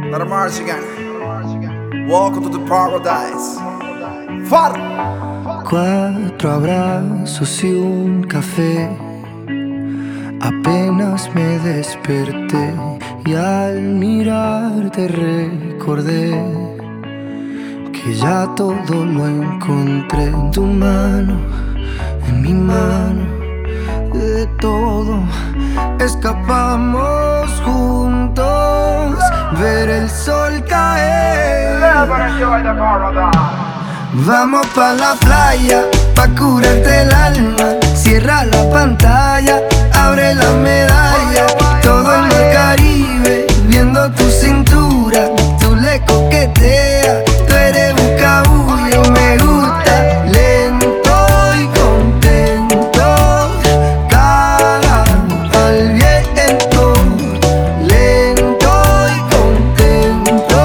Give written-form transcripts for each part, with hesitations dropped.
Not a Martian. Welcome to the paradise. Far. 4 abrazos y un café. Apenas me desperté y al mirarte recordé que ya todo lo encontré en tu mano, en mi mano. De todo escapamos juntos, ver el sol caer. Vamos pa' la playa, pa' curarte el alma. Cierra la pantalla, abre la medalla. Todo el mar Caribe, viendo tu cintura. Tú le coqueteas, tú eres buscabulla y me gusta. Lento y contento, cara al viento. Lento y contento,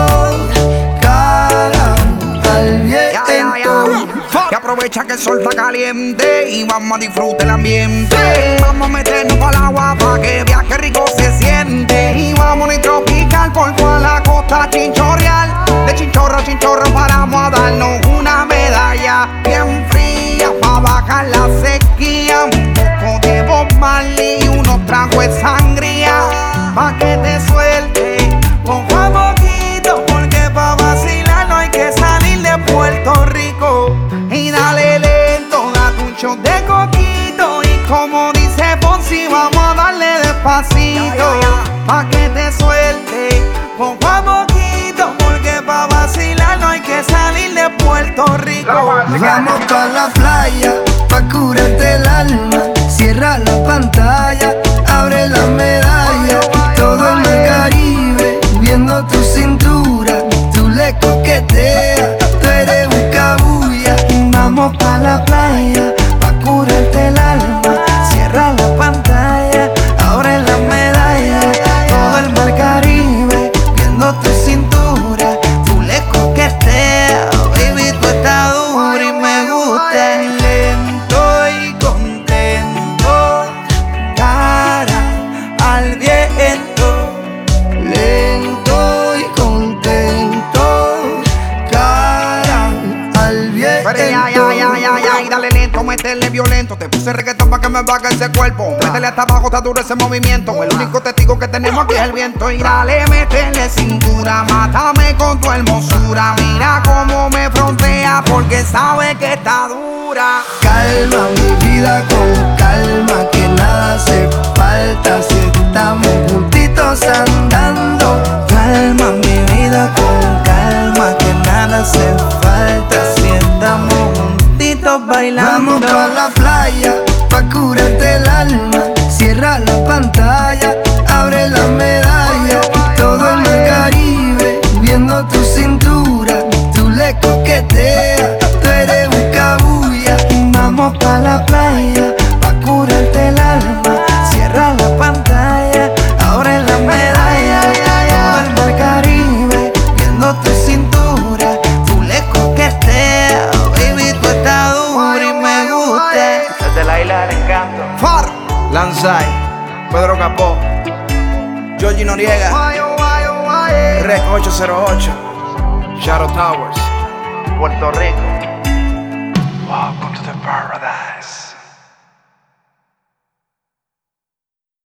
cara al viento. Que aprovecha que el sol está caliente y vamos a disfrutar el ambiente. Vamos a meternos para el agua pa' que veas que rico se siente. Y vamos a tropical por toda la costa chinchorreal. De chinchorro a chinchorro paramos a darnos una medalla bien fría pa' bajar la sequía. Un poco de Bob Marley y unos tragos de sangría pa' que te suelte poco a poquito, porque pa' vacilar no hay que salir de Puerto Rico. Y dale lento, date un shot de coquito. Y como dice Fonsi, vamos a darle despacito pa' que te suelte poco a poquito, porque pa' vacilar no hay que salir de Puerto Rico. Vamos pa' la playa, pa' curarte el alma. Cierra la pantalla, abre la medalla. Todo el mar Caribe, viendo tu cintura. Tú le coqueteas, tú eres buscabulla. Vamos pa' la playa, pa' curarte el alma. Cierra la pantalla, abre la medalla. Todo el mar Caribe, viendo tu cintura. Tú le coqueteas, baby, tú estás dura y me gusta. Lento y contento, cara al viento. Lento y contento, cara al viento. Pero ya, dale lento, métele violento. Te puse reggaetón pa' que me baje ese cuerpo. Métele hasta abajo, está duro ese movimiento. El único testigo que tenemos aquí es el viento. Y dale, métele cintura, mátame con tu hermosura. Mira cómo me frontea, porque sabe que está dura. Calma mi vida con calma, que nada hace falta si estamos juntitos andando. Calma mi vida con calma, que nada hace falta si estamos juntitos bailando. Vamos pa' la playa, pa' curarte el alma. Cierra la pantalla, abre la medalla. Todo el mar Caribe, viendo tu cintura. Tú le coqueteas, tú eres buscabulla. Vamos pa' la playa, pa' curarte el alma. Cierra la pantalla, abre la medalla. Todo el mar Caribe, viendo tu cintura. Tú le coqueteas, baby, tú estás dura y me gusta. Desde la isla del encanto. Far, Lanzai, Pedro Capó, Georgie Noriega, Rec 808, Shadow Towers, Puerto Rico. Welcome to the paradise.